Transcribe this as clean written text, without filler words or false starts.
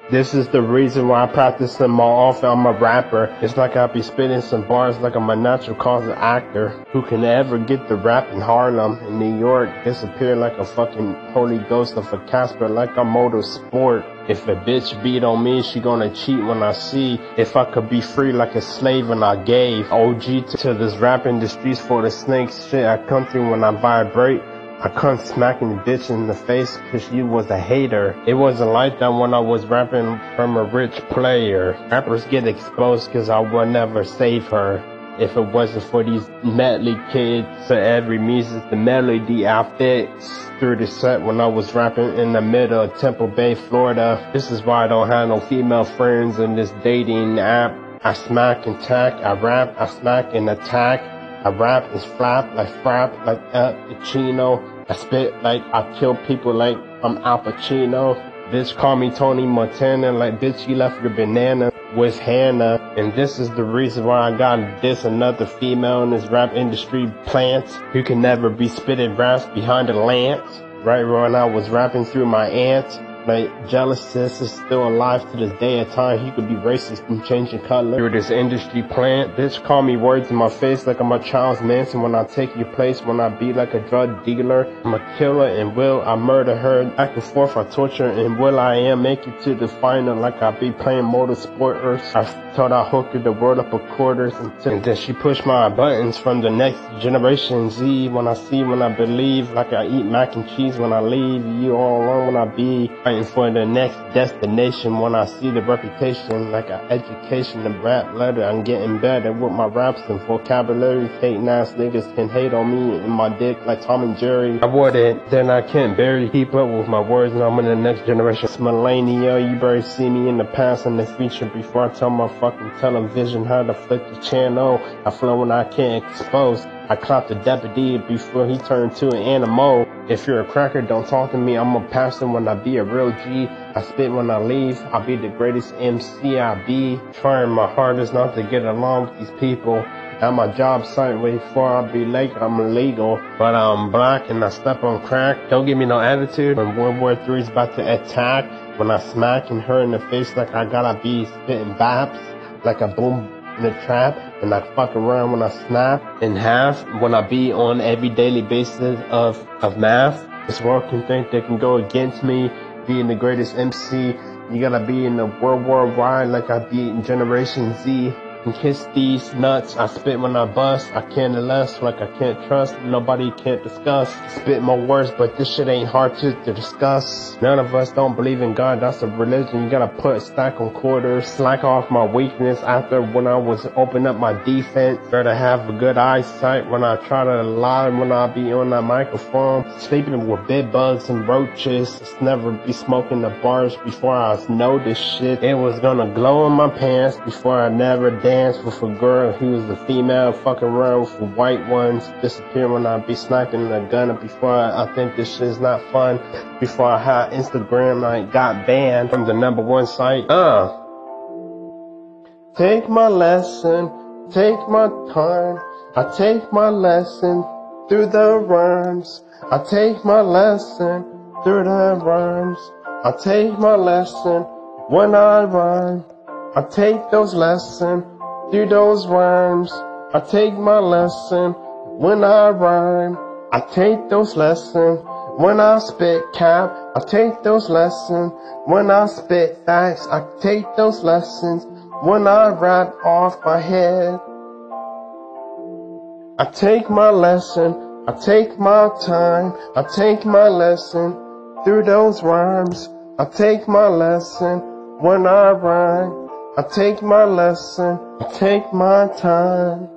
This is the reason why I practice them more often. I'm a rapper. It's like I be spitting some bars like I'm a natural cause actor. Who can ever get the rap in Harlem? In New York, disappear like a fucking holy ghost of a Casper, like a motorsport. If a bitch beat on me, she gonna cheat when I see. If I could be free like a slave and I gave. OG to this rap industry's for the snakes. Shit I come through when I vibrate. I come smacking the bitch in the face cause you was a hater. It wasn't like that when I was rapping from a rich player. Rappers get exposed cause I would never save her. If it wasn't for these medley kids, so every music, the melody I fixed through the set when I was rapping in the middle of Temple Bay, Florida. This is why I don't have no female friends in this dating app. I smack and tack, I rap, I smack and attack. I rap and flap, like frap, like Pacino. I spit like I kill people like I'm Al Pacino. Bitch call me Tony Montana, like bitch you left your banana with Hannah. And this is the reason why I got this another female in this rap industry, Plants, who can never be spitting raps behind a lance. Right when I was rapping through my aunt. Like, jealous sis is still alive to this day of time. He could be racist and changing color. Through this industry plant. Bitch call me words in my face like I'm a Charles Manson when I take your place. When I be like a drug dealer. I'm a killer and will I murder her. Back and forth I torture and will I am make it to the final like I be playing motorsport. I thought I hooked the world up of quarters and then she pushed my buttons from the next generation Z. When I see, when I believe, like I eat mac and cheese when I leave. You all alone when I be for the next destination. When I see the reputation like an education, the rap letter, I'm getting better with my raps and vocabulary. Hating ass niggas can hate on me and my dick like Tom and Jerry. I would it, then I can't barely keep up with my words and I'm in the next generation. It's millennial, you better see me in the past and the future before I tell my fucking television how to flip the channel. I flow when I can't expose. I clap the deputy before he turned to an animal. If you're a cracker, don't talk to me. I'm a pastor when I be a real G. I spit when I leave. I'll be the greatest MC I be. Trying my hardest not to get along with these people. At my job site, wait before I be late, I'm illegal. But I'm black and I step on crack. Don't give me no attitude. When World War III's about to attack. When I smacking her in the face like I gotta be spitting baps. Like a boom in the trap, and I fuck around when I snap in half when I be on every daily basis of math. This world can think they can go against me being the greatest MC. You gotta be in the world wide like I be in Generation Z. And kiss these nuts. I spit when I bust. I can't less like I can't trust. Nobody can't discuss. Spit my words, but this shit ain't hard to discuss. None of us don't believe in God. That's a religion. You gotta put a stack on quarters. Slack off my weakness after when I was open up my defense. Better have a good eyesight when I try to lie when I be on that microphone. Sleeping with bed bugs and roaches. It's never be smoking the bars before I know this shit. It was gonna glow in my pants before I never danced with a girl who was a female, fucking around with the white ones, disappear when I be sniping a gun before I think this shit is not fun. Before I had Instagram, I got banned from the #1 site. Take my lesson, take my time, I take my lesson through the rhymes. I take my lesson through the rhymes. I take my lesson when I rhyme. I take those lessons through those rhymes. I take my lesson when I rhyme. I take those lessons when I spit cap. I take those lessons when I spit facts. I take those lessons when I rap off my head. I take my lesson, I take my time. I take my lesson through those rhymes. I take my lesson when I rhyme. I take my lesson, I take my time.